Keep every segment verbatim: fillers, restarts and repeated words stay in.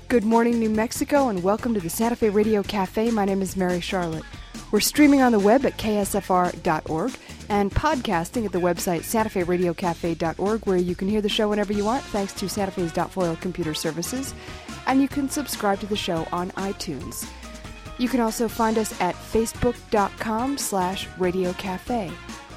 Good morning, New Mexico, and welcome to the Santa Fe Radio Cafe. My name is Mary Charlotte. We're streaming on the web at K S F R dot org and podcasting at the website Santa Fe Radio Cafe dot org, where you can hear the show whenever you want, thanks to Santa Fe's Foil Computer Services, and you can subscribe to the show on iTunes. You can also find us at facebook.com slash Radio Cafe.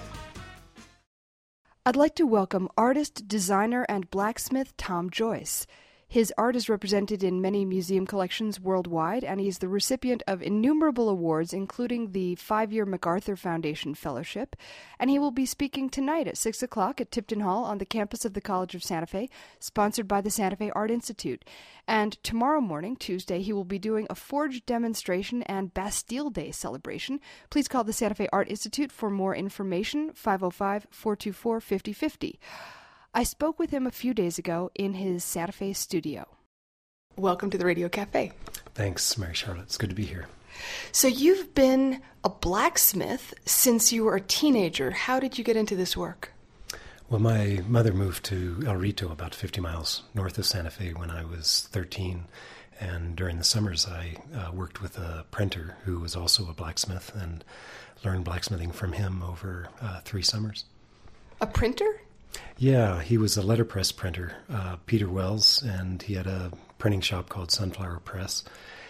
I'd like to welcome artist, designer, and blacksmith Tom Joyce. His art is represented in many museum collections worldwide, and he is the recipient of innumerable awards, including the five-year MacArthur Foundation Fellowship. And he will be speaking tonight at six o'clock at Tipton Hall on the campus of the College of Santa Fe, sponsored by the Santa Fe Art Institute. And tomorrow morning, Tuesday, he will be doing a forge demonstration and Bastille Day celebration. Please call the Santa Fe Art Institute for more information, five oh five, four two four, five oh five oh. I spoke with him a few days ago in his Santa Fe studio. Welcome to the Radio Cafe. Thanks, Mary Charlotte. It's good to be here. So you've been a blacksmith since you were a teenager. How did you get into this work? Well, my mother moved to El Rito, about fifty miles north of Santa Fe, when I was thirteen. And during the summers, I uh, worked with a printer who was also a blacksmith and learned blacksmithing from him over uh, three summers. A printer? Yeah, he was a letterpress printer, uh, Peter Wells, and he had a printing shop called Sunflower Press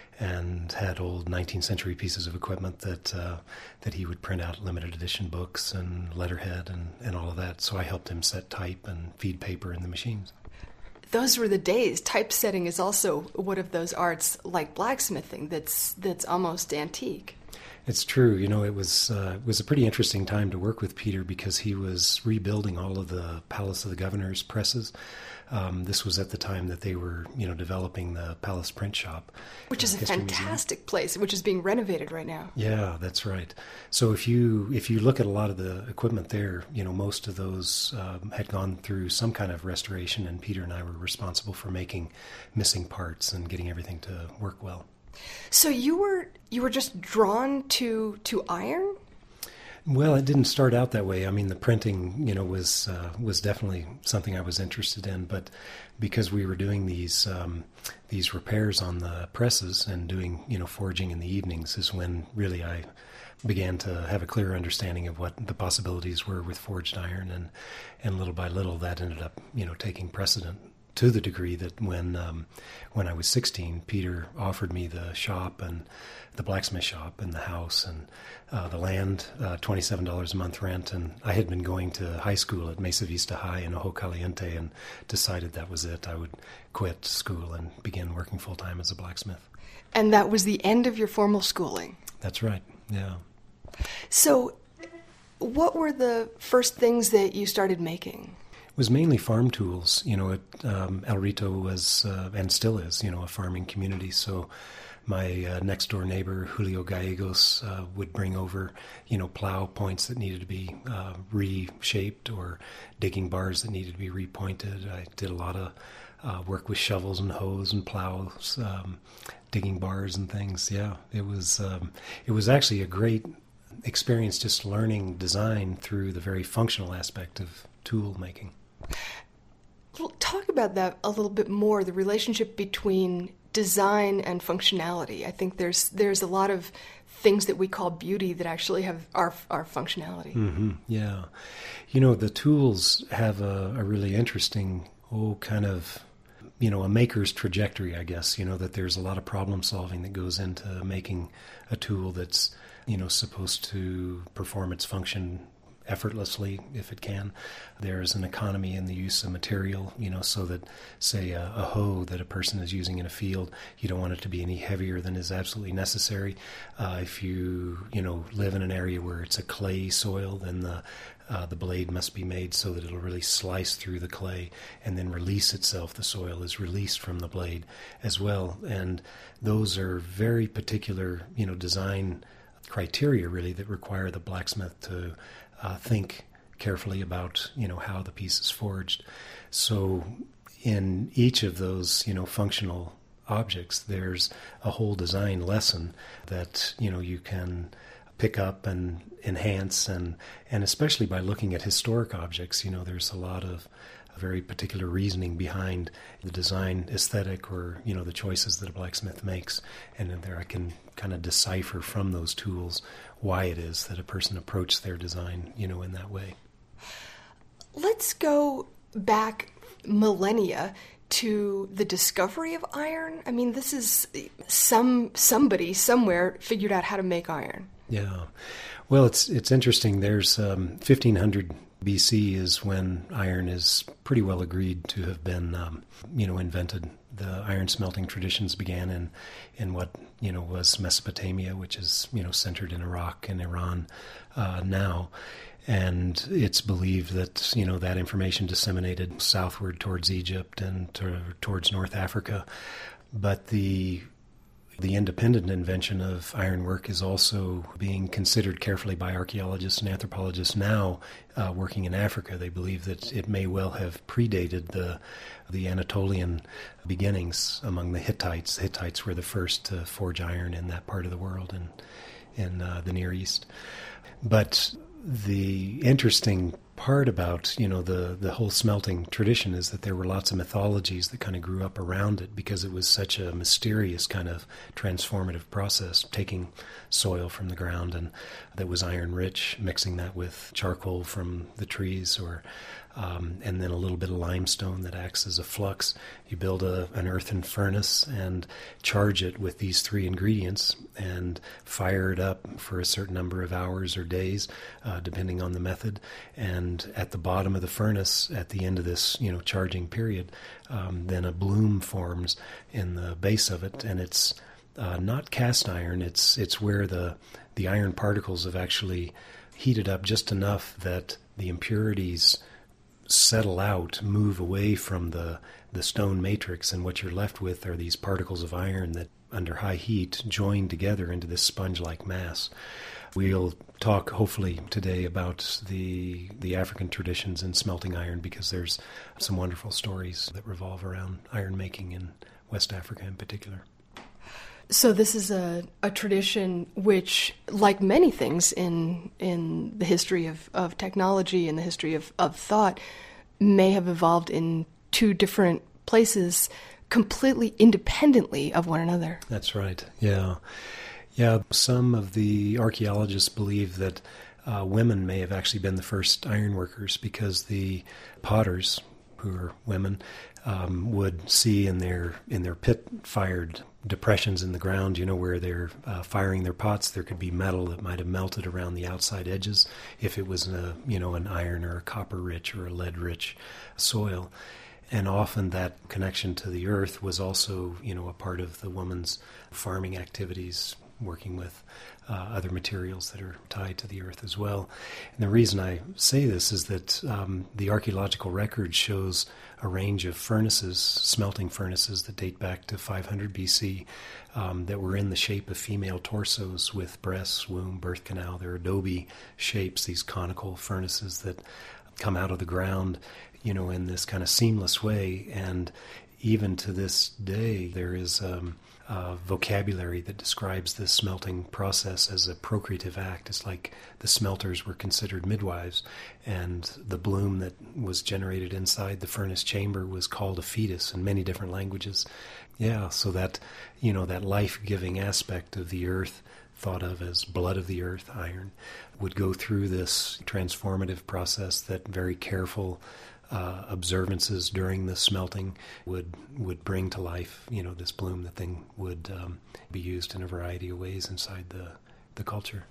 and had old nineteenth century pieces of equipment that uh, that he would print out limited edition books and letterhead and, and all of that. So I helped him set type and feed paper in the machines. Those were the days. Typesetting is also one of those arts like blacksmithing that's that's almost antique. It's true. You know, it was uh, it was a pretty interesting time to work with Peter because he was rebuilding all of the Palace of the Governor's presses. Um, this was at the time that they were, you know, developing the Palace Print Shop. Which is a fantastic museum. place, which is being renovated right now. Yeah, that's right. So if you if you look at a lot of the equipment there, you know, most of those um, had gone through some kind of restoration, and Peter and I were responsible for making missing parts and getting everything to work well. So you were you were just drawn to to iron? Well, it didn't start out that way. I mean, the printing, you know, was uh, was definitely something I was interested in. But because we were doing these um, these repairs on the presses and doing, you know, forging in the evenings, is when really I began to have a clearer understanding of what the possibilities were with forged iron, and and little by little that ended up, you know, taking precedent. To the degree that when um, when I was sixteen, Peter offered me the shop and the blacksmith shop and the house and uh, the land, uh, twenty-seven dollars a month rent. And I had been going to high school at Mesa Vista High in Ojo Caliente and decided that was it. I would quit school and begin working full-time as a blacksmith. And that was the end of your formal schooling? That's right, yeah. So what were the first things that you started making? It was mainly farm tools. You know, it, um, El Rito was, uh, and still is, you know, a farming community. So my uh, next door neighbor, Julio Gallegos, uh, would bring over, you know, plow points that needed to be uh, reshaped or digging bars that needed to be repointed. I did a lot of uh, work with shovels and hoes and plows, um, digging bars and things. Yeah, it was, um, it was actually a great experience just learning design through the very functional aspect of tool making. Well, talk about that a little bit more, the relationship between design and functionality. I think there's there's a lot of things that we call beauty that actually have our, our functionality. Mm-hmm. Yeah. You know, the tools have a, a really interesting, oh, kind of, you know, a maker's trajectory, I guess, you know, that there's a lot of problem solving that goes into making a tool that's, you know, supposed to perform its function effortlessly if it can. There's an economy in the use of material, you know, so that, say, a, a hoe that a person is using in a field, you don't want it to be any heavier than is absolutely necessary. Uh, if you, you know, live in an area where it's a clay soil, then the uh, the blade must be made so that it'll really slice through the clay and then release itself. The soil is released from the blade as well. And those are very particular, you know, design criteria really that require the blacksmith to Uh, think carefully about, you know, how the piece is forged. So in each of those, you know, functional objects, there's a whole design lesson that, you know, you can pick up and enhance, and, and especially by looking at historic objects, you know, there's a lot of a very particular reasoning behind the design aesthetic or, you know, the choices that a blacksmith makes. And in there I can kind of decipher from those tools why it is that a person approached their design, you know, in that way. Let's go back millennia to the discovery of iron. I mean, this is some somebody somewhere figured out how to make iron. Yeah. Well, it's it's interesting. There's um, fifteen hundred B C is when iron is pretty well agreed to have been, um, you know, invented. The iron smelting traditions began in, in what, you know, was Mesopotamia, which is, you know, centered in Iraq and Iran uh, now. And it's believed that, you know, that information disseminated southward towards Egypt and to, towards North Africa. But the the independent invention of ironwork is also being considered carefully by archaeologists and anthropologists now uh, working in Africa. They believe that it may well have predated the the Anatolian beginnings among the Hittites. The Hittites were the first to forge iron in that part of the world and in uh, the Near East. But the interesting part about, you know, the, the whole smelting tradition is that there were lots of mythologies that kind of grew up around it because it was such a mysterious kind of transformative process, taking soil from the ground and that was iron rich, mixing that with charcoal from the trees or um, and then a little bit of limestone that acts as a flux. You build a, an earthen furnace and charge it with these three ingredients and fire it up for a certain number of hours or days, uh, depending on the method. And at the bottom of the furnace, at the end of this, you know, charging period, um, then a bloom forms in the base of it, and it's uh, not cast iron. It's it's where the the iron particles have actually heated up just enough that the impurities settle out, move away from the, the stone matrix, and what you're left with are these particles of iron that, under high heat, join together into this sponge-like mass. We'll talk, hopefully, today about the the African traditions in smelting iron because there's some wonderful stories that revolve around iron making in West Africa in particular. So this is a, a tradition which, like many things in in the history of, of technology and the history of, of thought, may have evolved in two different places completely independently of one another. That's right, yeah. Yeah, some of the archaeologists believe that uh, women may have actually been the first ironworkers because the potters, who are women, um, would see in their in their pit-fired depressions in the ground, you know, where they're uh, firing their pots, there could be metal that might have melted around the outside edges if it was a, you know, an iron or a copper-rich or a lead-rich soil. And often that connection to the earth was also, you know, a part of the woman's farming activities, working with uh, other materials that are tied to the earth as well. And the reason I say this is that um, the archaeological record shows a range of furnaces, smelting furnaces that date back to five hundred B C, um, that were in the shape of female torsos with breasts, womb, birth canal. They're adobe shapes, these conical furnaces that come out of the ground, you know, in this kind of seamless way. And even to this day, there is um, uh, vocabulary that describes this smelting process as a procreative act. It's like the smelters were considered midwives, and the bloom that was generated inside the furnace chamber was called a fetus in many different languages. Yeah, so that, you know, that life-giving aspect of the earth, thought of as blood of the earth, iron, would go through this transformative process that very careful Uh, observances during the smelting would would bring to life, you know, this bloom. The thing would um, be used in a variety of ways inside the, the culture.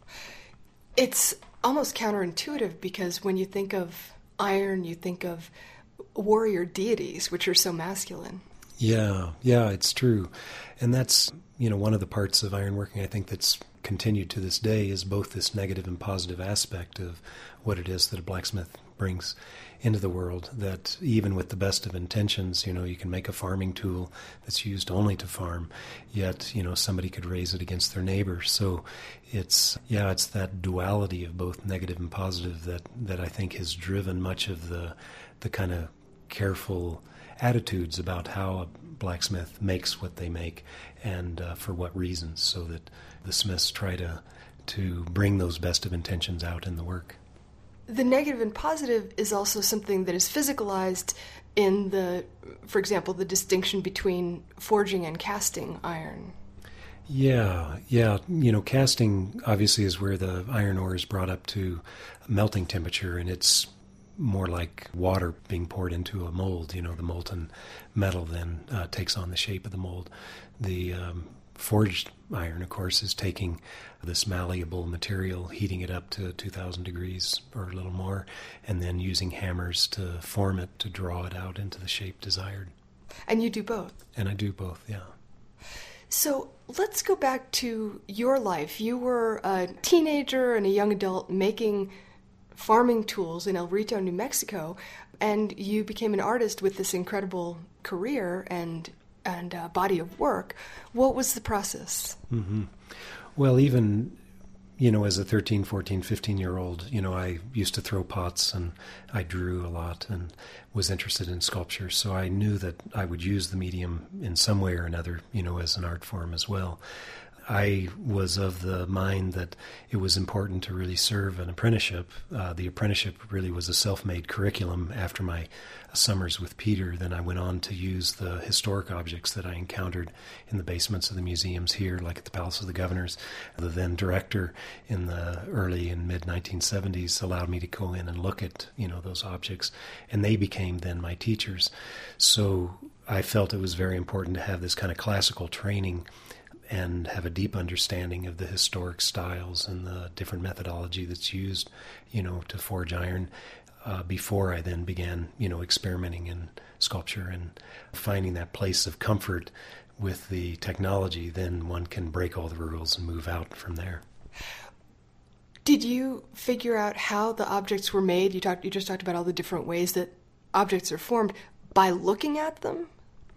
It's almost counterintuitive because when you think of iron, you think of warrior deities, which are so masculine. Yeah, yeah, it's true. And that's, you know, one of the parts of ironworking I think that's continued to this day is both this negative and positive aspect of what it is that a blacksmith brings into the world, that even with the best of intentions, you know, you can make a farming tool that's used only to farm, yet, you know, somebody could raise it against their neighbor. So it's, yeah, it's that duality of both negative and positive that, that I think has driven much of the the kind of careful attitudes about how a blacksmith makes what they make and uh, for what reasons, so that the smiths try to to bring those best of intentions out in the work. the negative and positive is also something that is physicalized in the, for example, the distinction between forging and casting iron. Yeah, yeah. You know, casting obviously is where the iron ore is brought up to melting temperature, and it's more like water being poured into a mold. You know, the molten metal then uh, takes on the shape of the mold. The um, forged iron, of course, is taking this malleable material, heating it up to two thousand degrees or a little more, and then using hammers to form it, to draw it out into the shape desired. And you do both? And I do both, yeah. So let's go back to your life. You were a teenager and a young adult making farming tools in El Rito, New Mexico, and you became an artist with this incredible career and and uh, body of work. What was the process? Mm-hmm. Well, even, you know, as a thirteen, fourteen, fifteen-year-old, you know, I used to throw pots and I drew a lot and was interested in sculpture. So I knew that I would use the medium in some way or another, you know, as an art form as well. I was of the mind that it was important to really serve an apprenticeship. Uh, the apprenticeship really was a self-made curriculum. After my summers with Peter, then I went on to use the historic objects that I encountered in the basements of the museums here, like at the Palace of the Governors. The then director in the early and mid nineteen seventies allowed me to go in and look at, you know, those objects, and they became then my teachers. So I felt it was very important to have this kind of classical training and have a deep understanding of the historic styles and the different methodology that's used, you know, to forge iron, uh, before I then began, you know, experimenting in sculpture and finding that place of comfort with the technology. Then one can break all the rules and move out from there. Did you figure out how the objects were made? You talked, you just talked about all the different ways that objects are formed by looking at them?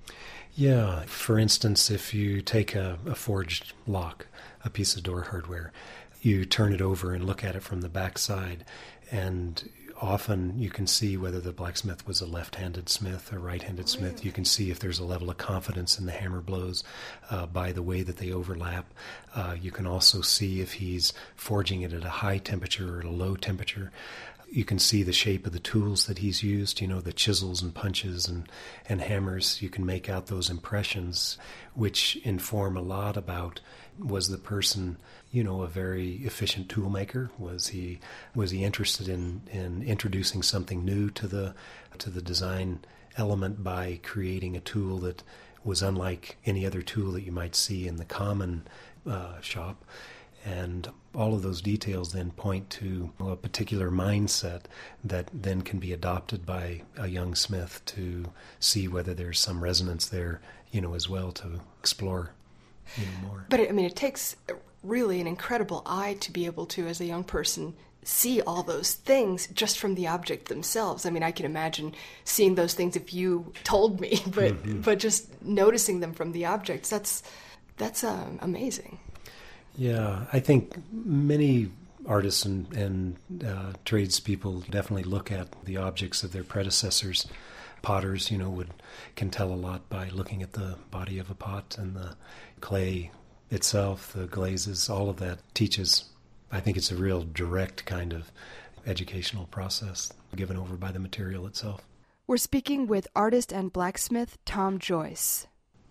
Yeah. For instance, if you take a, a forged lock, a piece of door hardware, you turn it over and look at it from the back side, and often you can see whether the blacksmith was a left-handed smith or right-handed smith. Really? You can see if there's a level of confidence in the hammer blows uh, by the way that they overlap. Uh, you can also see if he's forging it at a high temperature or at a low temperature. You can see the shape of the tools that he's used, you know, the chisels and punches and, and hammers. You can make out those impressions, which inform a lot about, was the person, you know, a very efficient tool maker? Was he was he interested in, in introducing something new to the to the design element by creating a tool that was unlike any other tool that you might see in the common uh, shop? And all of those details then point to a particular mindset that then can be adopted by a young smith to see whether there's some resonance there, you know, as well, to explore, you know, more. But I mean, it takes really an incredible eye to be able to, as a young person, see all those things just from the object themselves. I mean, I can imagine seeing those things if you told me, but mm-hmm. but just noticing them from the objects, that's that's um, amazing. Yeah, I think many artists and, and uh, tradespeople definitely look at the objects of their predecessors. Potters, you know, would can tell a lot by looking at the body of a pot and the clay itself, the glazes, all of that teaches. I think it's a real direct kind of educational process given over by the material itself. We're speaking with artist and blacksmith Tom Joyce.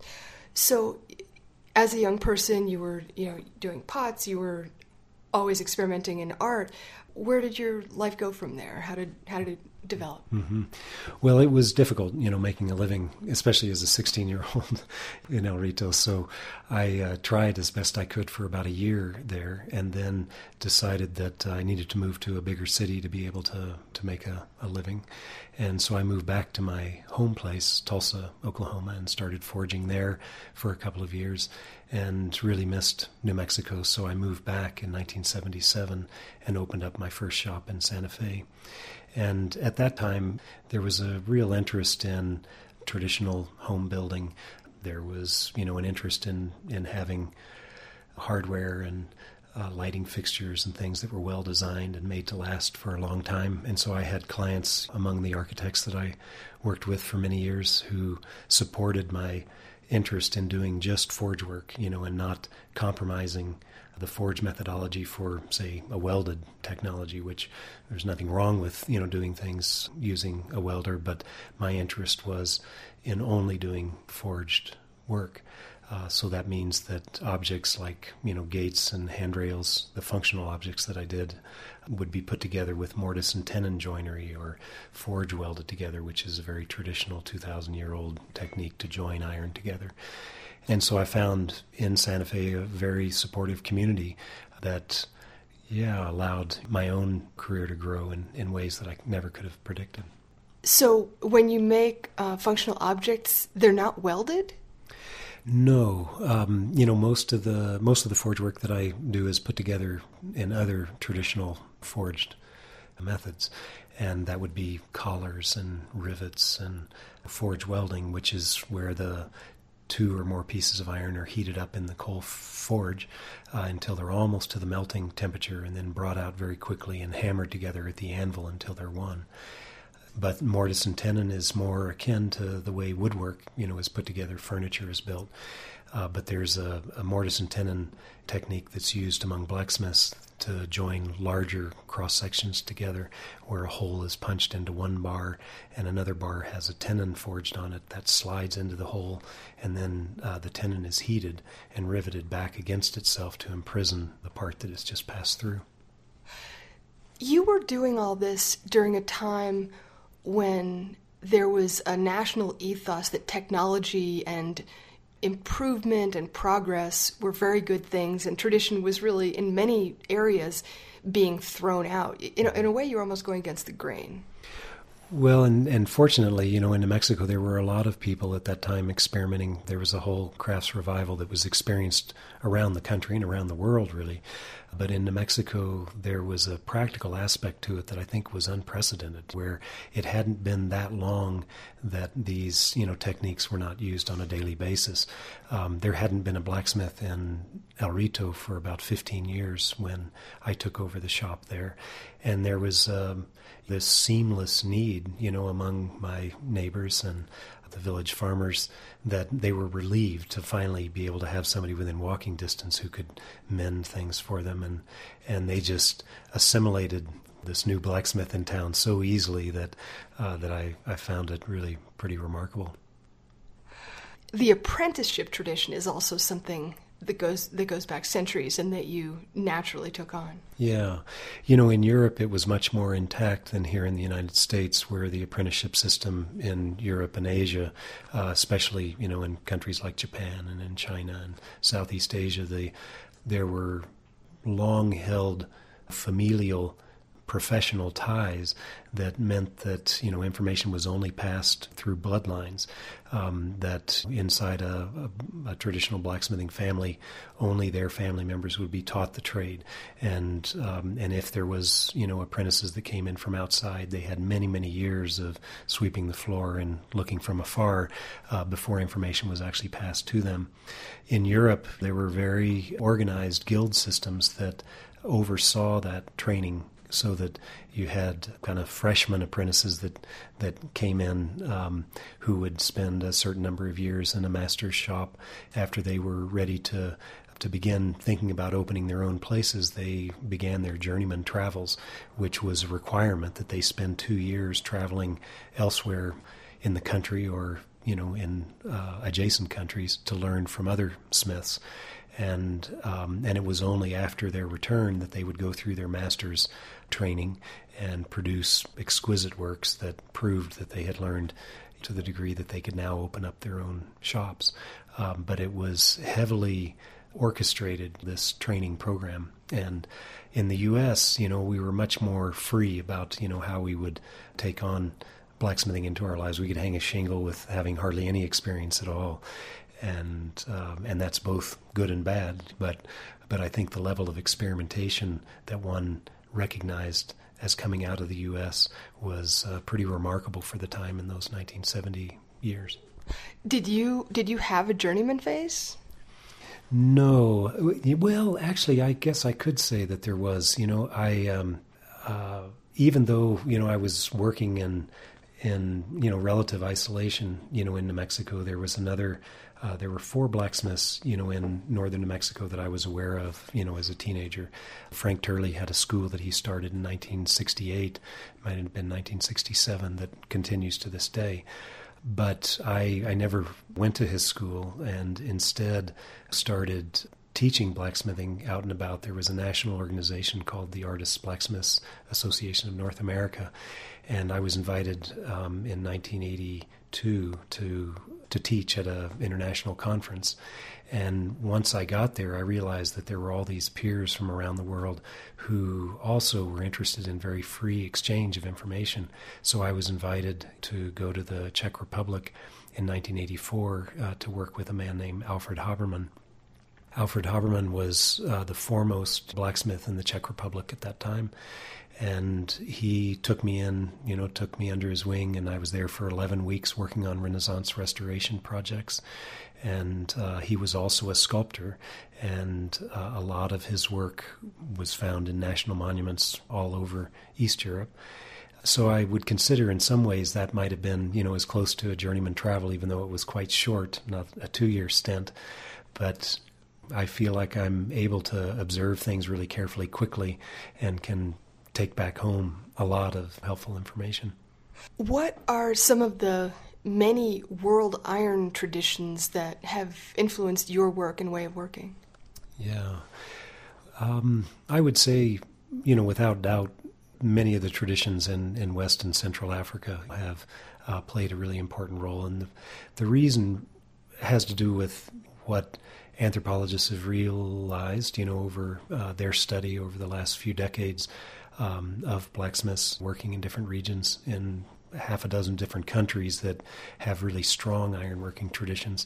So, as a young person, you were, you know, doing pots, you were always experimenting in art. Where did your life go from there? How did how did it develop? Mm-hmm. Well, it was difficult, you know, making a living, especially as a sixteen-year-old in El Rito. So I uh, tried as best I could for about a year there, and then decided that I needed to move to a bigger city to be able to, to make a, a living. And so I moved back to my home place, Tulsa, Oklahoma, and started forging there for a couple of years and really missed New Mexico. So I moved back in nineteen seventy-seven and opened up my first shop in Santa Fe. And at that time, there was a real interest in traditional home building. There was, you know, an interest in, in having hardware and uh, lighting fixtures and things that were well designed and made to last for a long time. And so I had clients among the architects that I worked with for many years who supported my interest in doing just forge work, you know, and not compromising the forge methodology for, say, a welded technology, which there's nothing wrong with, you know, doing things using a welder, but my interest was in only doing forged work. Uh, so that means that objects like, you know, gates and handrails, the functional objects that I did, would be put together with mortise and tenon joinery or forge welded together, which is a very traditional two thousand year old technique to join iron together. And so I found in Santa Fe a very supportive community that, yeah, allowed my own career to grow in, in ways that I never could have predicted. So when you make uh, functional objects, they're not welded? No, um, you know, most of the most of the forge work that I do is put together in other traditional forged methods, and that would be collars and rivets and forge welding, which is where the two or more pieces of iron are heated up in the coal forge uh, until they're almost to the melting temperature, and then brought out very quickly and hammered together at the anvil until they're one. But mortise and tenon is more akin to the way woodwork, you know, is put together, furniture is built. Uh, but there's a, a mortise and tenon technique that's used among blacksmiths to join larger cross sections together, where a hole is punched into one bar and another bar has a tenon forged on it that slides into the hole, and then uh, the tenon is heated and riveted back against itself to imprison the part that has just passed through. You were doing all this during a time when there was a national ethos that technology and improvement and progress were very good things, and tradition was really, in many areas, being thrown out. In a, in a way, you're almost going against the grain. Well, and, and fortunately, you know, in New Mexico, there were a lot of people at that time experimenting. There was a whole crafts revival that was experienced around the country and around the world, really. But in New Mexico, there was a practical aspect to it that I think was unprecedented, where it hadn't been that long that these, you know, techniques were not used on a daily basis. Um, there hadn't been a blacksmith in El Rito for about fifteen years when I took over the shop there. And there was um, this seamless need, you know, among my neighbors and the village farmers, that they were relieved to finally be able to have somebody within walking distance who could mend things for them. And, and they just assimilated this new blacksmith in town so easily that uh, that I, I found it really pretty remarkable. The apprenticeship tradition is also something that goes that goes back centuries and that you naturally took on. Yeah. You know, in Europe it was much more intact than here in the United States, where the apprenticeship system in Europe and Asia, uh, especially, you know, in countries like Japan and in China and Southeast Asia, the, there were long-held familial professional ties that meant that, you know, information was only passed through bloodlines, um, that inside a, a, a traditional blacksmithing family, only their family members would be taught the trade. And um, and if there was, you know, apprentices that came in from outside, they had many, many years of sweeping the floor and looking from afar uh, before information was actually passed to them. In Europe, there were very organized guild systems that oversaw that training, so that you had kind of freshman apprentices that that came in um, who would spend a certain number of years in a master's shop. After they were ready to to begin thinking about opening their own places, they began their journeyman travels, which was a requirement that they spend two years traveling elsewhere in the country or, you know, in uh, adjacent countries to learn from other smiths. And um, and it was only after their return that they would go through their master's training and produce exquisite works that proved that they had learned to the degree that they could now open up their own shops. Um, but it was heavily orchestrated, this training program. And in the U S, you know, we were much more free about, you know, how we would take on blacksmithing into our lives. We could hang a shingle with having hardly any experience at all. And um, and that's both good and bad, but but I think the level of experimentation that one recognized as coming out of the U S was uh, pretty remarkable for the time in those nineteen seventy years. Did you did you have a journeyman phase? No. Well, actually, I guess I could say that there was. You know, I um, uh, even though, you know, I was working in in, you know, relative isolation, you know, in New Mexico, there was another Uh, there were four blacksmiths, you know, in northern New Mexico that I was aware of, you know, as a teenager. Frank Turley had a school that he started in nineteen sixty-eight, might have been nineteen sixty-seven, that continues to this day. But I, I never went to his school and instead started teaching blacksmithing out and about. There was a national organization called the Artists Blacksmiths Association of North America, and I was invited um, in nineteen eighty-two to to teach at an international conference. And once I got there, I realized that there were all these peers from around the world who also were interested in very free exchange of information. So I was invited to go to the Czech Republic in nineteen eighty-four uh, to work with a man named Alfred Habermann. Alfred Habermann was uh, the foremost blacksmith in the Czech Republic at that time. And he took me in, you know, took me under his wing, and I was there for eleven weeks working on Renaissance restoration projects. And uh, he was also a sculptor, and uh, a lot of his work was found in national monuments all over East Europe. So I would consider in some ways that might have been, you know, as close to a journeyman travel, even though it was quite short, not a two-year stint. But I feel like I'm able to observe things really carefully, quickly, and can take back home a lot of helpful information. What are some of the many world iron traditions that have influenced your work and way of working? Yeah. Um, I would say, you know, without doubt, many of the traditions in, in West and Central Africa have uh, played a really important role. And the, the reason has to do with what anthropologists have realized, you know, over uh, their study over the last few decades um, of blacksmiths working in different regions in half a dozen different countries that have really strong ironworking traditions.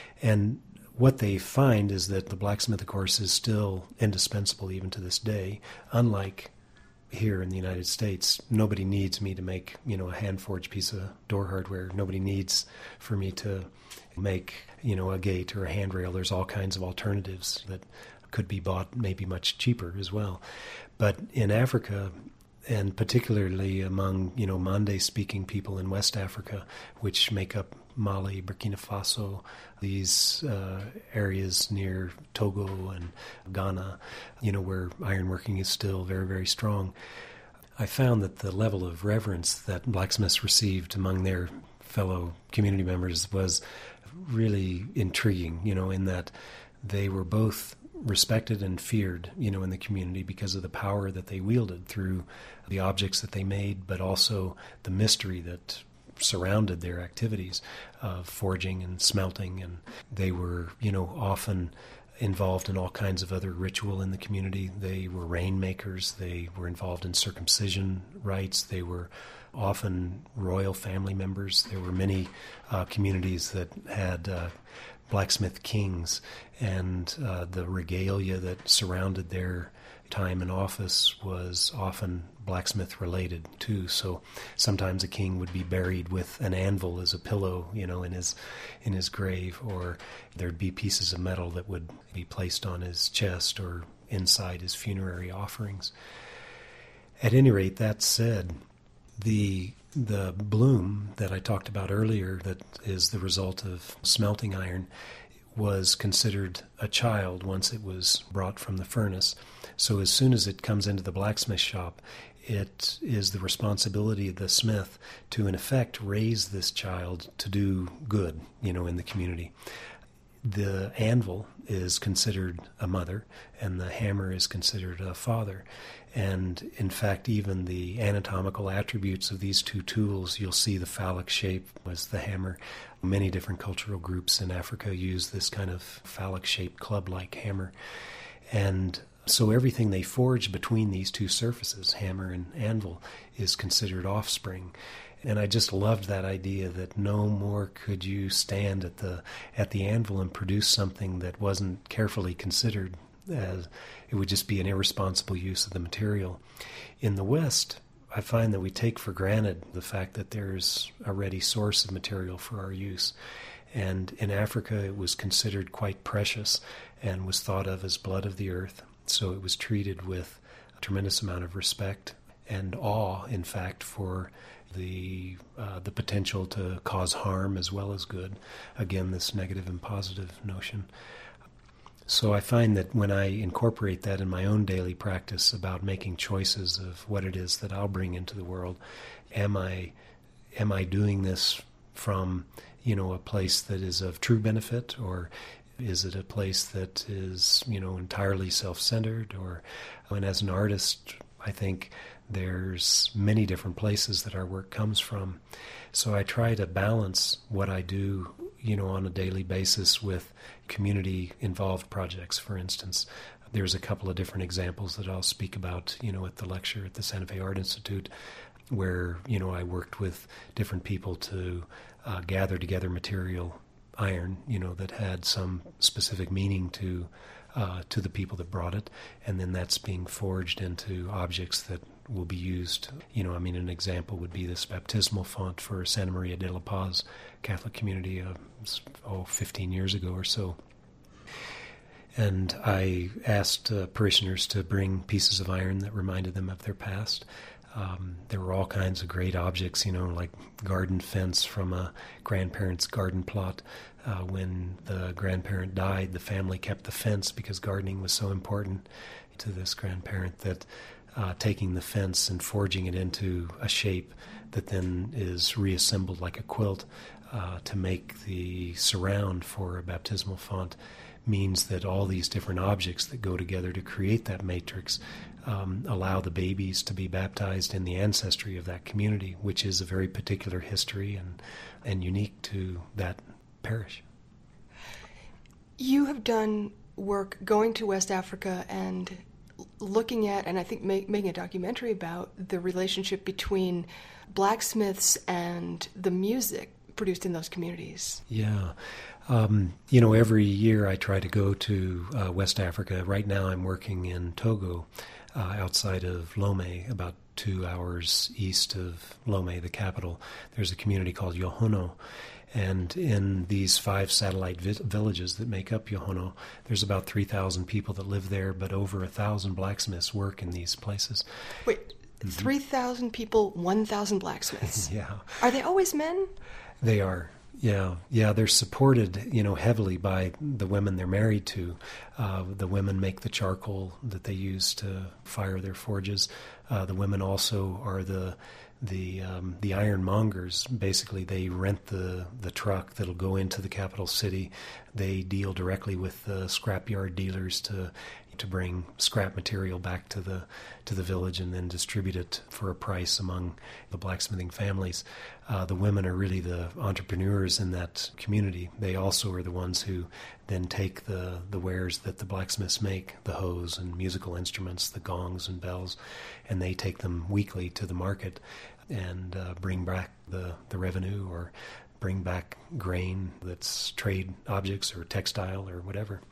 And what they find is that the blacksmith, of course, is still indispensable even to this day. Unlike here in the United States, nobody needs me to make, you know, a hand-forged piece of door hardware. Nobody needs for me to make, you know, a gate or a handrail. There's all kinds of alternatives that could be bought maybe much cheaper as well. But in Africa, and particularly among, you know, Mande-speaking people in West Africa, which make up Mali, Burkina Faso, these uh, areas near Togo and Ghana, you know, where ironworking is still very, very strong, I found that the level of reverence that blacksmiths received among their fellow community members was really intriguing, you know, in that they were both respected and feared, you know, in the community because of the power that they wielded through the objects that they made, but also the mystery that surrounded their activities of forging and smelting. And they were, you know, often involved in all kinds of other ritual in the community. They were rainmakers. They were involved in circumcision rites. They were often royal family members. There were many uh, communities that had uh, blacksmith kings, and uh, the regalia that surrounded their time in office was often blacksmith related too. So sometimes a king would be buried with an anvil as a pillow, you know, in his in his grave, or there'd be pieces of metal that would be placed on his chest or inside his funerary offerings. At any rate, that said, the the bloom that I talked about earlier, that is the result of smelting iron, was considered a child once it was brought from the furnace. So as soon as it comes into the blacksmith shop, it is the responsibility of the smith to, in effect, raise this child to do good, you know, in the community. The anvil is considered a mother, and the hammer is considered a father. And in fact, even the anatomical attributes of these two tools, you'll see the phallic shape was the hammer. Many different cultural groups in Africa use this kind of phallic-shaped club-like hammer. And so everything they forge between these two surfaces, hammer and anvil, is considered offspring. And I just loved that idea that no more could you stand at the at the anvil and produce something that wasn't carefully considered, as it would just be an irresponsible use of the material. In the West, I find that we take for granted the fact that there's a ready source of material for our use. And in Africa, it was considered quite precious and was thought of as blood of the earth. So it was treated with a tremendous amount of respect. and awe, in fact, for the uh, the potential to cause harm as well as good. Again, this negative and positive notion. So I find that when I incorporate that in my own daily practice about making choices of what it is that I'll bring into the world, am I am I doing this from, you know, a place that is of true benefit, or is it a place that is, you know, entirely self-centered? Or, and as an artist, I think there's many different places that our work comes from. So I try to balance what I do, you know, on a daily basis with community-involved projects, for instance. There's a couple of different examples that I'll speak about, you know, at the lecture at the Santa Fe Art Institute, where, you know, I worked with different people to uh, gather together material, iron, you know, that had some specific meaning to uh, to the people that brought it, and then that's being forged into objects that will be used. You know, I mean, an example would be this baptismal font for Santa Maria de la Paz Catholic community, uh, oh, fifteen years ago or so. And I asked uh, parishioners to bring pieces of iron that reminded them of their past. Um, there were all kinds of great objects, you know, like garden fence from a grandparent's garden plot. Uh, when the grandparent died, the family kept the fence because gardening was so important to this grandparent that uh, taking the fence and forging it into a shape that then is reassembled like a quilt uh, to make the surround for a baptismal font means that all these different objects that go together to create that matrix um, allow the babies to be baptized in the ancestry of that community, which is a very particular history and, and unique to that parish. You have done work going to West Africa and looking at, and I think make, making a documentary about the relationship between blacksmiths and the music produced in those communities. Yeah. Um, you know, every year I try to go to uh, West Africa. Right now I'm working in Togo, uh, outside of Lomé, about two hours east of Lomé, the capital. There's a community called Yohono. And in these five satellite vi- villages that make up Yohono, there's about three thousand people that live there, but over one thousand blacksmiths work in these places. Wait, mm-hmm. three thousand people, one thousand blacksmiths? Yeah. Are they always men? They are. Yeah, yeah, they're supported, you know, heavily by the women they're married to. Uh, the women make the charcoal that they use to fire their forges. Uh, the women also are the the um, the ironmongers. Basically, they rent the the truck that'll go into the capital city. They deal directly with the scrapyard dealers to to bring scrap material back to the to the village and then distribute it for a price among the blacksmithing families. Uh, the women are really the entrepreneurs in that community. They also are the ones who then take the, the wares that the blacksmiths make, the hoes and musical instruments, the gongs and bells, and they take them weekly to the market and uh, bring back the, the revenue or bring back grain that's trade objects or textile or whatever.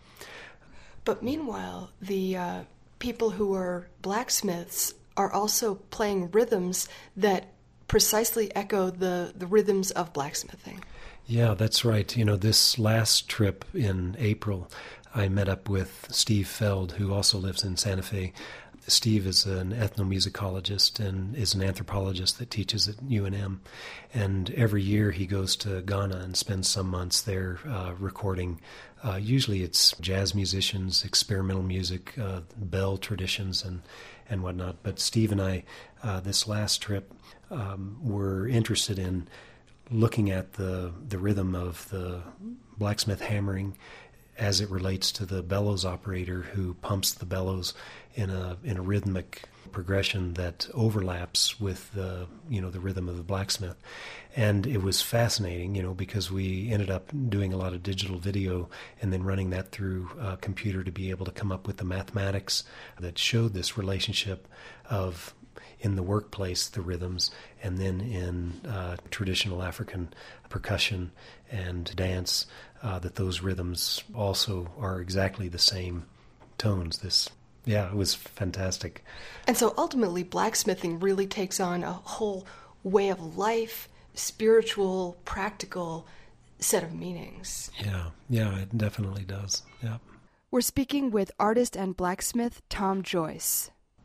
But meanwhile, the uh, people who are blacksmiths are also playing rhythms that precisely echo the, the rhythms of blacksmithing. Yeah, that's right. You know, this last trip in April, I met up with Steve Feld, who also lives in Santa Fe. Steve is an ethnomusicologist and is an anthropologist that teaches at U N M. And every year he goes to Ghana and spends some months there uh, recording. Uh, usually it's jazz musicians, experimental music, uh, bell traditions, and, and whatnot. But Steve and I, uh, this last trip, um, were interested in looking at the, the rhythm of the blacksmith hammering as it relates to the bellows operator who pumps the bellows in a in a rhythmic progression that overlaps with the you know the rhythm of the blacksmith. And it was fascinating, you know, because we ended up doing a lot of digital video and then running that through a computer to be able to come up with the mathematics that showed this relationship of, in the workplace, the rhythms, and then in uh, traditional African percussion and dance, uh, that those rhythms also are exactly the same tones. This, yeah, it was fantastic. And so ultimately, blacksmithing really takes on a whole way of life, spiritual, practical set of meanings. Yeah, yeah, it definitely does. Yeah. We're speaking with artist and blacksmith Tom Joyce.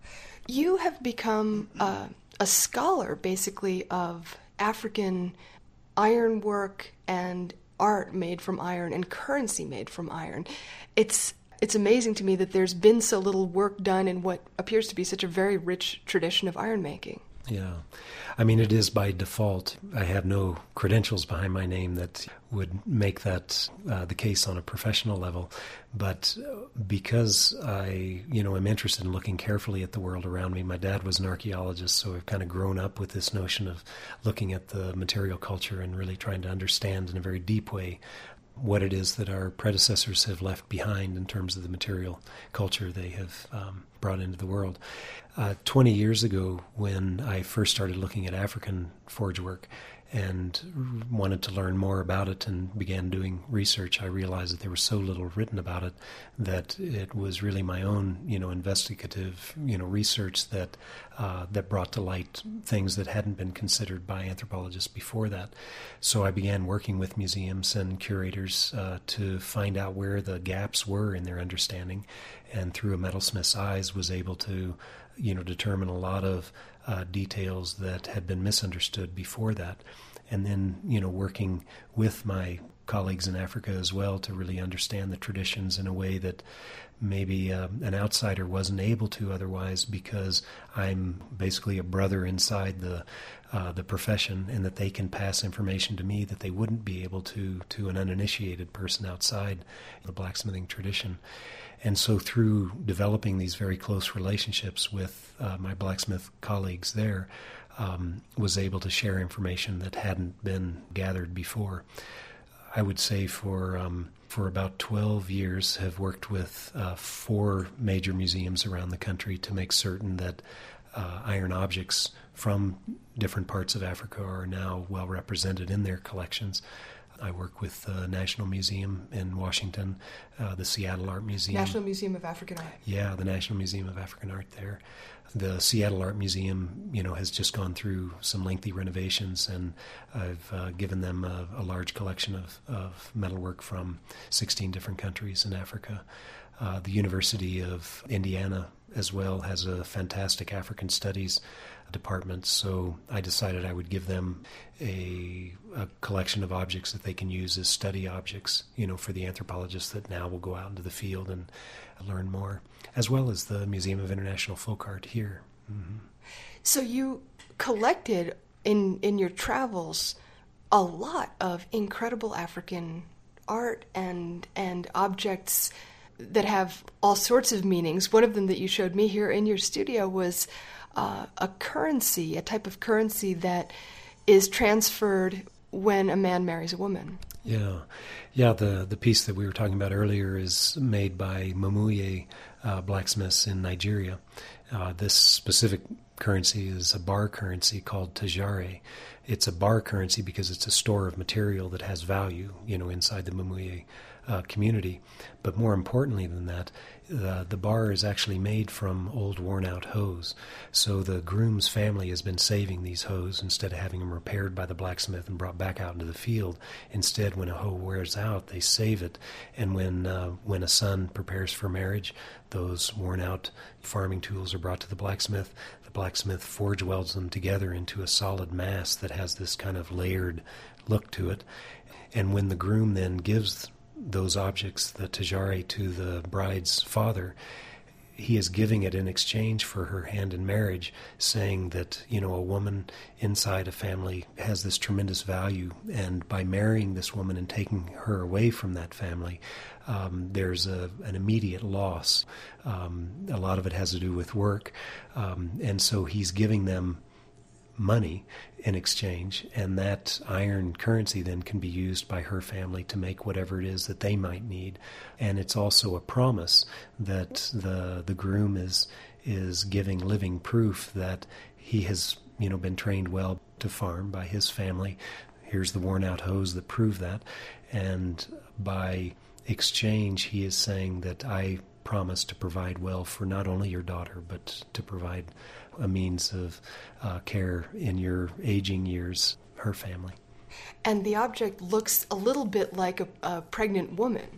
You have become uh, a scholar, basically, of African ironwork and art made from iron and currency made from iron. It's it's amazing to me that there's been so little work done in what appears to be such a very rich tradition of iron making. Yeah. I mean, it is by default. I have no credentials behind my name that would make that uh, the case on a professional level. But because I, you know, am interested in looking carefully at the world around me, my dad was an archaeologist, so I've kind of grown up with this notion of looking at the material culture and really trying to understand in a very deep way what it is that our predecessors have left behind in terms of the material culture they have um, brought into the world. Uh, twenty years ago, when I first started looking at African forge work and wanted to learn more about it and began doing research, I realized that there was so little written about it that it was really my own, you know, investigative, you know, research that uh, that brought to light things that hadn't been considered by anthropologists before that. So I began working with museums and curators uh, to find out where the gaps were in their understanding, and through a metalsmith's eyes was able to, you know, determine a lot of uh, details that had been misunderstood before that. And then, you know, working with my colleagues in Africa as well to really understand the traditions in a way that maybe uh, an outsider wasn't able to otherwise, because I'm basically a brother inside the uh, the profession, and that they can pass information to me that they wouldn't be able to to an uninitiated person outside the blacksmithing tradition. And so through developing these very close relationships with uh, my blacksmith colleagues there, um, was able to share information that hadn't been gathered before. I would say for um, for about twelve years have worked with uh, four major museums around the country to make certain that uh, iron objects from different parts of Africa are now well represented in their collections. I work with the National Museum in Washington, uh, the Seattle Art Museum. National Museum of African Art. Yeah, the National Museum of African Art there. The Seattle Art Museum, you know, has just gone through some lengthy renovations, and I've uh, given them a, a large collection of, of metalwork from sixteen different countries in Africa. Uh, the University of Indiana as well has a fantastic African Studies department, so I decided I would give them a, a collection of objects that they can use as study objects, you know, for the anthropologists that now will go out into the field and learn more, as well as the Museum of International Folk Art here. Mm-hmm. So you collected in in your travels a lot of incredible African art and and objects that have all sorts of meanings. One of them that you showed me here in your studio was uh, a currency, a type of currency that is transferred when a man marries a woman. Yeah, yeah. The the piece that we were talking about earlier is made by Mamuye uh, blacksmiths in Nigeria. Uh, this specific currency is a bar currency called tajare. It's a bar currency because it's a store of material that has value, you know, inside the Mamuye uh, community. But more importantly than that, the the bar is actually made from old worn-out hose. So the groom's family has been saving these hose instead of having them repaired by the blacksmith and brought back out into the field. Instead, when a hoe wears out, they save it. And when uh, when a son prepares for marriage, those worn-out farming tools are brought to the blacksmith. The blacksmith forge welds them together into a solid mass that has this kind of layered look to it. And when the groom then gives those objects, the tajare, to the bride's father, he is giving it in exchange for her hand in marriage, saying that, you know, a woman inside a family has this tremendous value, and by marrying this woman and taking her away from that family, um, there's a, an immediate loss. Um, a lot of it has to do with work, um, and so he's giving them money in exchange, and that iron currency then can be used by her family to make whatever it is that they might need. And it's also a promise that the the groom is is giving living proof that he has, you know, been trained well to farm by his family. Here's the worn out hose that prove that, and by exchange he is saying that I promise to provide well for not only your daughter, but to provide a means of uh, care in your aging years, her family. And the object looks a little bit like a, a pregnant woman.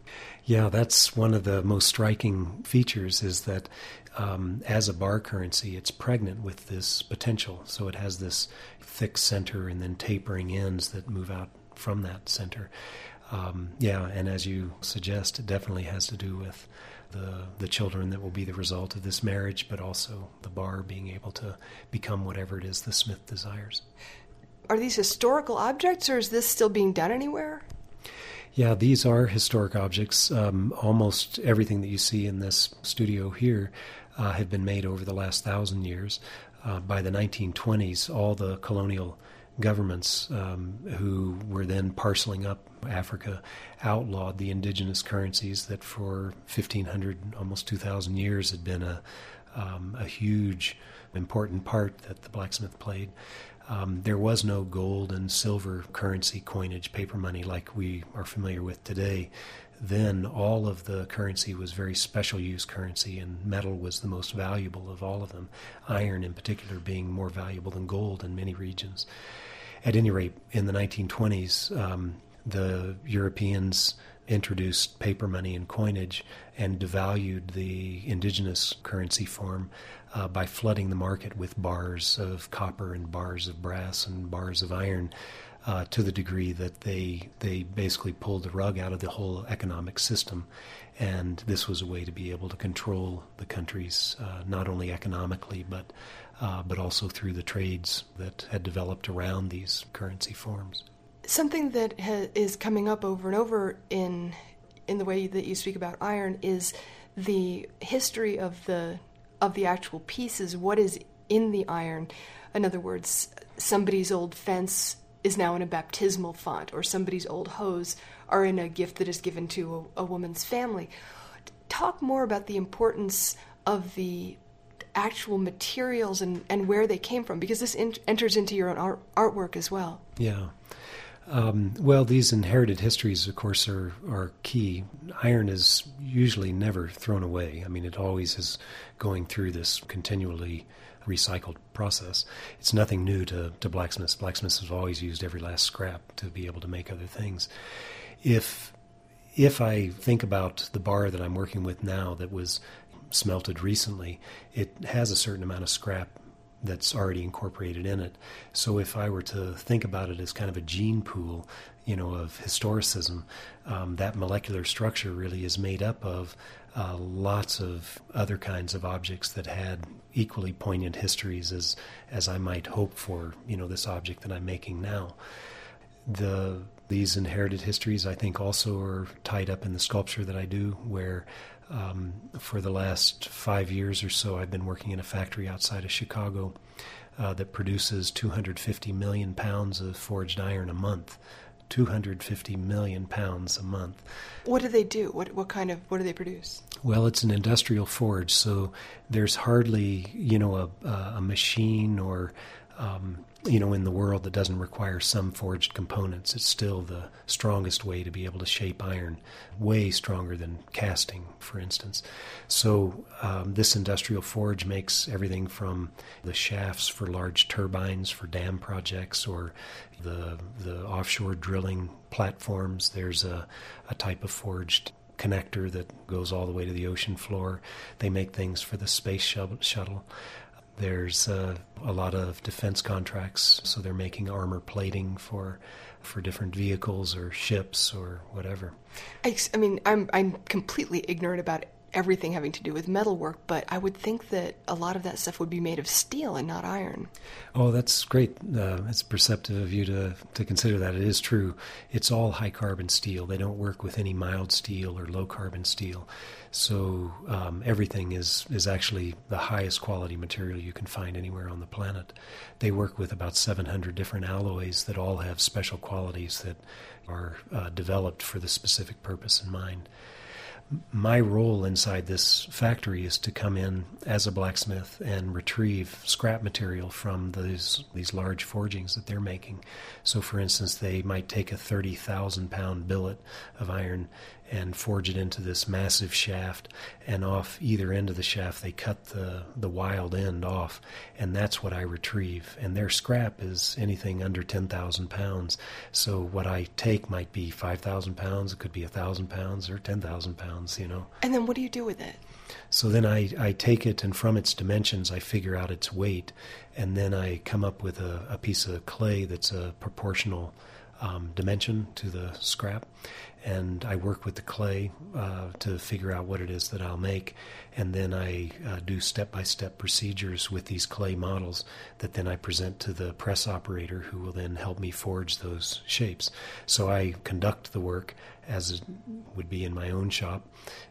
Yeah, that's one of the most striking features is that um, as a bar currency, it's pregnant with this potential. So it has this thick center and then tapering ends that move out from that center. Um, yeah, and as you suggest, it definitely has to do with the the children that will be the result of this marriage, but also the bar being able to become whatever it is the smith desires. Are these historical objects, or is this still being done anywhere? Yeah, these are historic objects. Um, almost everything that you see in this studio here uh, have been made over the last thousand years. Uh, by the nineteen twenties, all the colonial governments um, who were then parceling up Africa outlawed the indigenous currencies that for fifteen hundred, almost two thousand years had been a, um, a huge, important part that the blacksmith played. Um, there was no gold and silver currency coinage, paper money like we are familiar with today. Then all of the currency was very special use currency, and metal was the most valuable of all of them, iron in particular being more valuable than gold in many regions. At any rate, in the nineteen twenties, um, the Europeans introduced paper money and coinage and devalued the indigenous currency form uh, by flooding the market with bars of copper and bars of brass and bars of iron uh, to the degree that they they basically pulled the rug out of the whole economic system. And this was a way to be able to control the countries uh, not only economically but uh, but also through the trades that had developed around these currency forms. Something that ha- is coming up over and over in in the way that you speak about iron is the history of the of the actual pieces. What is in the iron? In other words, somebody's old fence is now in a baptismal font, or somebody's old hose are in a gift that is given to a, a woman's family. Talk more about the importance of the actual materials and, and where they came from, because this in, enters into your own art, artwork as well. Yeah. Um, well, these inherited histories, of course, are, are key. Iron is usually never thrown away. I mean, it always is going through this continually recycled process. It's nothing new to, to blacksmiths. Blacksmiths have always used every last scrap to be able to make other things. If if I think about the bar that I'm working with now that was smelted recently, it has a certain amount of scrap that's already incorporated in it. So if I were to think about it as kind of a gene pool, you know, of historicism, um, that molecular structure really is made up of uh, lots of other kinds of objects that had equally poignant histories as as I might hope for, you know, this object that I'm making now. The these inherited histories, I think, also are tied up in the sculpture that I do, where Um, for the last five years or so, I've been working in a factory outside of Chicago uh, that produces two hundred fifty million pounds of forged iron a month. two hundred fifty million pounds a month. What do they do? What what kind of, what do they produce? Well, it's an industrial forge, so there's hardly, you know, a, a machine or um, you know, in the world that doesn't require some forged components. It's still the strongest way to be able to shape iron, way stronger than casting, for instance. So um, this industrial forge makes everything from the shafts for large turbines for dam projects, or the the offshore drilling platforms. There's a, a type of forged connector that goes all the way to the ocean floor. They make things for the space shuttle. There's uh, a lot of defense contracts, so they're making armor plating for for different vehicles or ships or whatever. I, I mean, I'm I'm completely ignorant about everything having to do with metalwork, but I would think that a lot of that stuff would be made of steel and not iron. Oh, that's great. Uh, it's perceptive of you to, to consider that. It is true. It's all high-carbon steel. They don't work with any mild steel or low-carbon steel. So um, everything is, is actually the highest quality material you can find anywhere on the planet. They work with about seven hundred different alloys that all have special qualities that are uh, developed for the specific purpose in mind. my role inside this factory is to come in as a blacksmith and retrieve scrap material from these these large forgings that they're making. So, for instance, they might take a thirty thousand pound billet of iron and forge it into this massive shaft, and off either end of the shaft they cut the, the wild end off, and that's what I retrieve. And their scrap is anything under ten thousand pounds. So what I take might be five thousand pounds, it could be one thousand pounds or ten thousand pounds, you know. And then what do you do with it? So then I, I take it, and from its dimensions I figure out its weight, and then I come up with a, a piece of clay that's a proportional um, dimension to the scrap. And I work with the clay uh, to figure out what it is that I'll make, and then I uh, do step-by-step procedures with these clay models that then I present to the press operator, who will then help me forge those shapes. So I conduct the work as it would be in my own shop,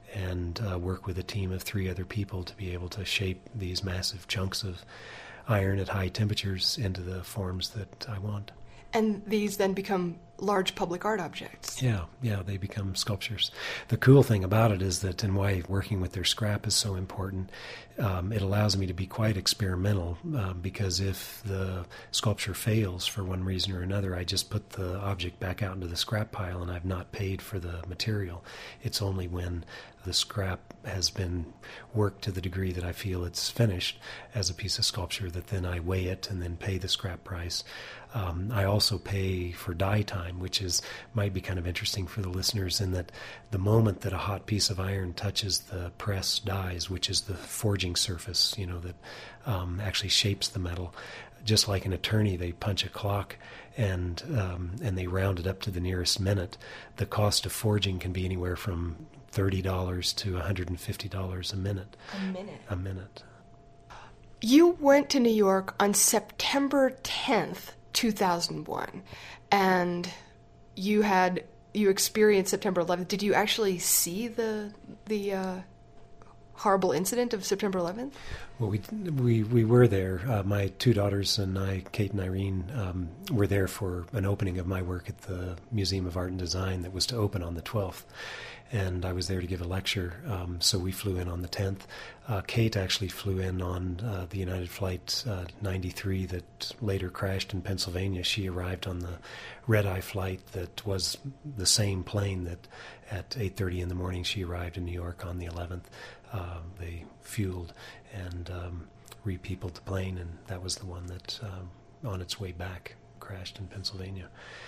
and uh, work with a team of three other people to be able to shape these massive chunks of iron at high temperatures into the forms that I want. And these then become large public art objects. Yeah, yeah, they become sculptures. The cool thing about it is that, and why working with their scrap is so important, um, it allows me to be quite experimental, uh, because if the sculpture fails for one reason or another, I just put the object back out into the scrap pile and I've not paid for the material. It's only when the scrap has been worked to the degree that I feel it's finished as a piece of sculpture that then I weigh it and then pay the scrap price. Um, I also pay for die time, which is might be kind of interesting for the listeners, in that the moment that a hot piece of iron touches the press dies, which is the forging surface, you know, that um, actually shapes the metal, just like an attorney, they punch a clock and um, and they round it up to the nearest minute. The cost of forging can be anywhere from thirty dollars to one hundred fifty dollars a minute. A minute. A minute. You went to New York on September tenth, two thousand one, and you had you experienced September eleventh. Did you actually see the the uh, horrible incident of September eleventh? Well, we we we were there. Uh, my two daughters and I, Kate and Irene, um, were there for an opening of my work at the Museum of Art and Design that was to open on the twelfth. And I was there to give a lecture, um, so we flew in on the tenth. Uh, Kate actually flew in on uh, the United Flight uh, ninety-three that later crashed in Pennsylvania. She arrived on the red-eye flight that was the same plane that at eight thirty in the morning she arrived in New York on the eleventh. Uh, they fueled and um, re-peopled the plane, and that was the one that, um, on its way back, crashed in Pennsylvania.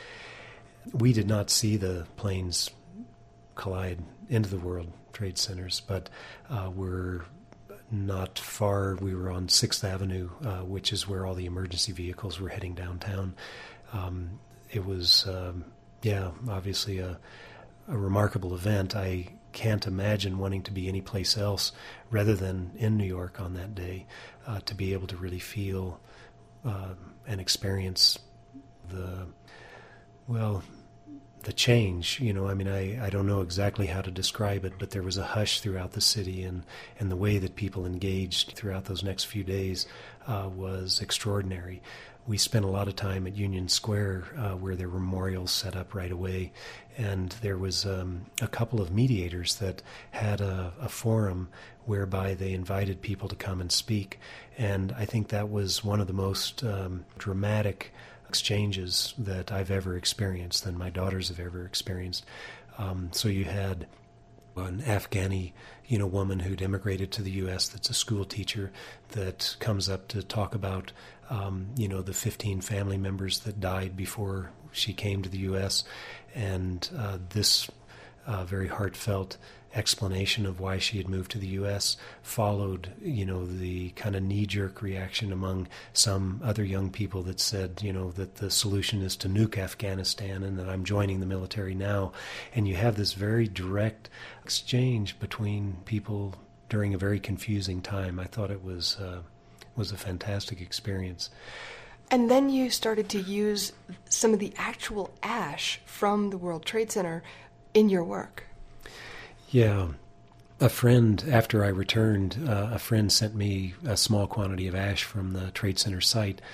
We did not see the planes collide into the World Trade Centers, but uh, we're not far. We were on sixth Avenue, uh, which is where all the emergency vehicles were heading downtown. Um, it was, um, yeah, obviously a, a remarkable event. I can't imagine wanting to be anyplace else rather than in New York on that day, uh, to be able to really feel uh, and experience the, well, the change. You know, I mean, I, I don't know exactly how to describe it, but there was a hush throughout the city, and, and the way that people engaged throughout those next few days uh, was extraordinary. We spent a lot of time at Union Square, uh, where there were memorials set up right away, and there was um, a couple of mediators that had a, a forum whereby they invited people to come and speak, and I think that was one of the most um, dramatic exchanges that I've ever experienced, and my daughters have ever experienced. Um, so you had an Afghani, you know, woman who'd immigrated to the U S that's a school teacher that comes up to talk about, um, you know, the fifteen family members that died before she came to the U S, and uh, this uh, very heartfelt explanation of why she had moved to the U S followed, you know, the kind of knee-jerk reaction among some other young people that said, you know, that the solution is to nuke Afghanistan and that I'm joining the military now. And you have this very direct exchange between people during a very confusing time. I thought it was uh, was a fantastic experience. And then you started to use some of the actual ash from the World Trade Center in your work. Yeah. A friend, after I returned, uh, a friend sent me a small quantity of ash from the Trade Center site,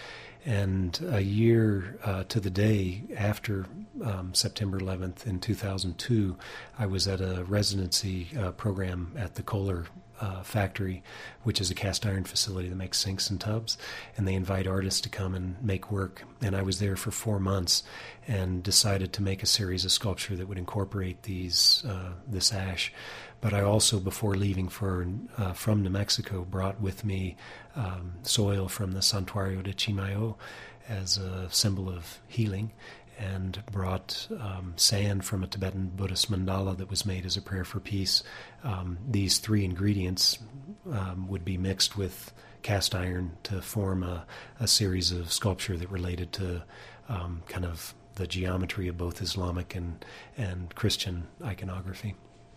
And a year uh, to the day after um, September eleventh in two thousand two, I was at a residency uh, program at the Kohler uh, factory, which is a cast iron facility that makes sinks and tubs, and they invite artists to come and make work. And I was there for four months and decided to make a series of sculpture that would incorporate these uh, this ash. But I also, before leaving for uh, from New Mexico, brought with me um, soil from the Santuario de Chimayo as a symbol of healing, and brought um, sand from a Tibetan Buddhist mandala that was made as a prayer for peace. Um, these three ingredients um, would be mixed with cast iron to form a, a series of sculpture that related to um, kind of the geometry of both Islamic and, and Christian iconography.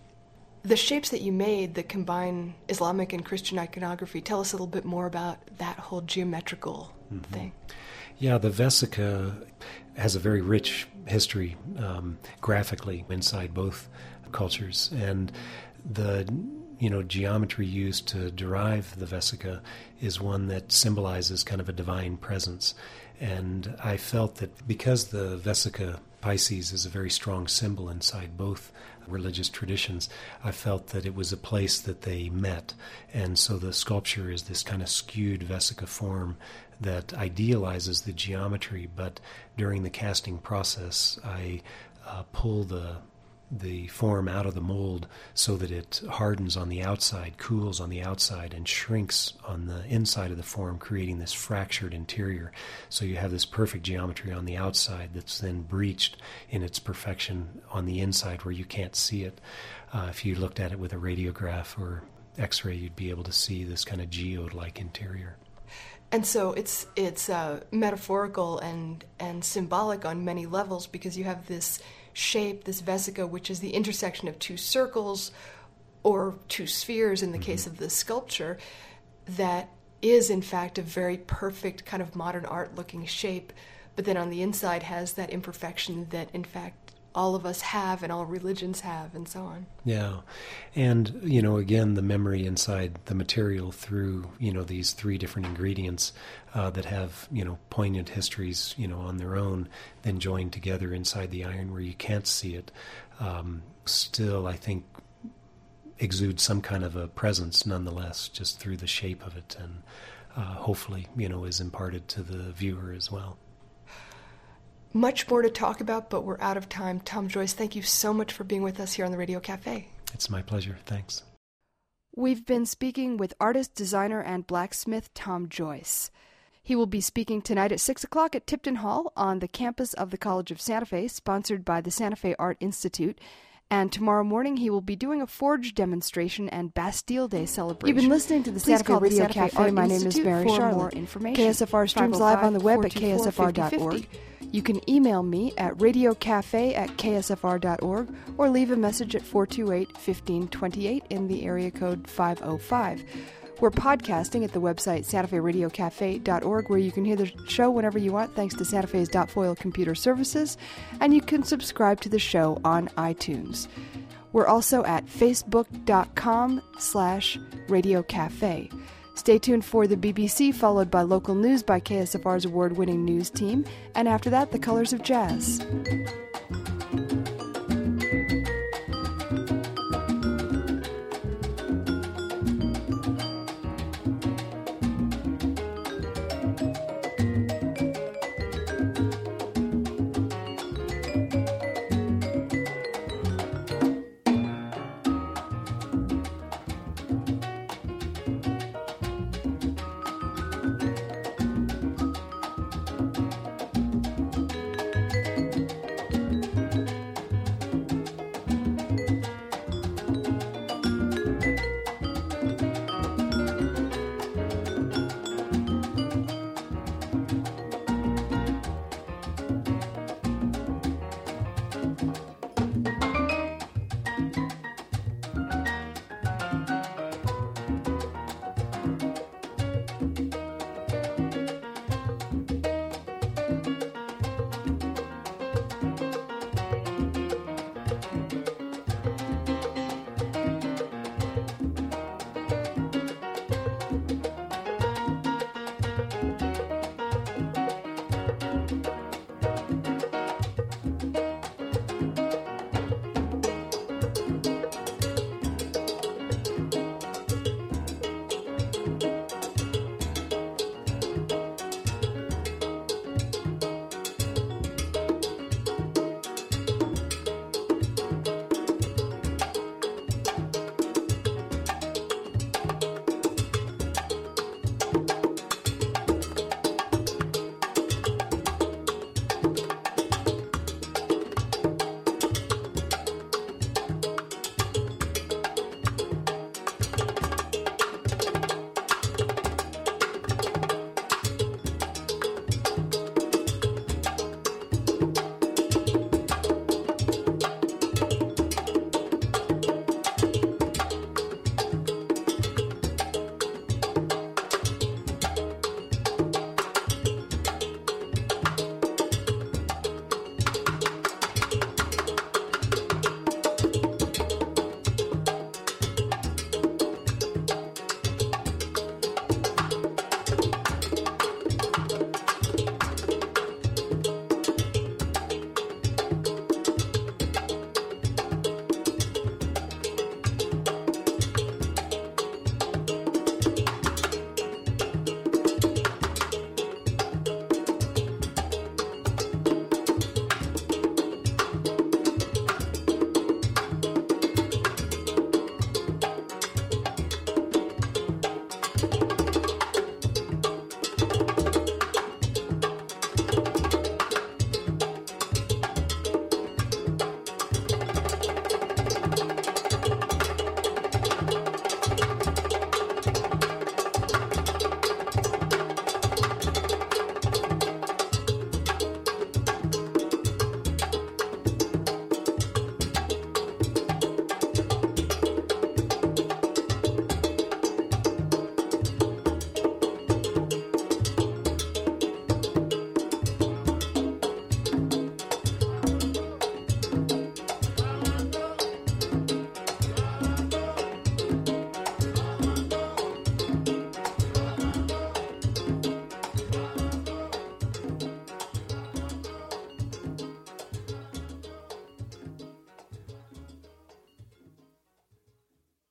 The shapes that you made that combine Islamic and Christian iconography, tell us a little bit more about that whole geometrical mm-hmm. thing. Yeah, the Vesica has a very rich history um, graphically inside both cultures, and the you know geometry used to derive the Vesica is one that symbolizes kind of a divine presence. And I felt that because the Vesica Pisces is a very strong symbol inside both religious traditions, I felt that it was a place that they met. And so the sculpture is this kind of skewed Vesica form that idealizes the geometry, but during the casting process, I uh, pull the the form out of the mold so that it hardens on the outside, cools on the outside, and shrinks on the inside of the form, creating this fractured interior. So you have this perfect geometry on the outside that's then breached in its perfection on the inside where you can't see it. Uh, if you looked at it with a radiograph or X-ray, you'd be able to see this kind of geode-like interior. And so it's it's uh, metaphorical and, and symbolic on many levels, because you have this shape, this Vesica, which is the intersection of two circles or two spheres in the mm-hmm. case of the sculpture, that is in fact a very perfect kind of modern art looking shape, but then on the inside has that imperfection that in fact all of us have and all religions have, and so on. Yeah. And, you know, again, the memory inside the material through, you know, these three different ingredients uh, that have, you know, poignant histories, you know, on their own, then joined together inside the iron where you can't see it, um, still, I think, exudes some kind of a presence nonetheless, just through the shape of it, and uh, hopefully, you know, is imparted to the viewer as well. Much more to talk about, but we're out of time. Tom Joyce, thank you so much for being with us here on the Radio Cafe. It's my pleasure. Thanks. We've been speaking with artist, designer, and blacksmith Tom Joyce. He will be speaking tonight at six o'clock at Tipton Hall on the campus of the College of Santa Fe, sponsored by the Santa Fe Art Institute. And tomorrow morning he will be doing a forge demonstration and Bastille Day celebration. You've been listening to the Santa Fe Radio Cafe. My name is Mary Charlotte. K S F R streams live on the web at k s f r dot org. You can email me at radiocafe at k s f r dot org or leave a message at four two eight, one five two eight in the area code five oh five. We're podcasting at the website santa fe radio cafe dot org, where you can hear the show whenever you want, thanks to Santa Fe's Dotfoil Computer Services, and you can subscribe to the show on iTunes. We're also at facebook.com slash radiocafe. Stay tuned for the B B C, followed by local news by K S F R's award-winning news team, and after that, the Colors of Jazz.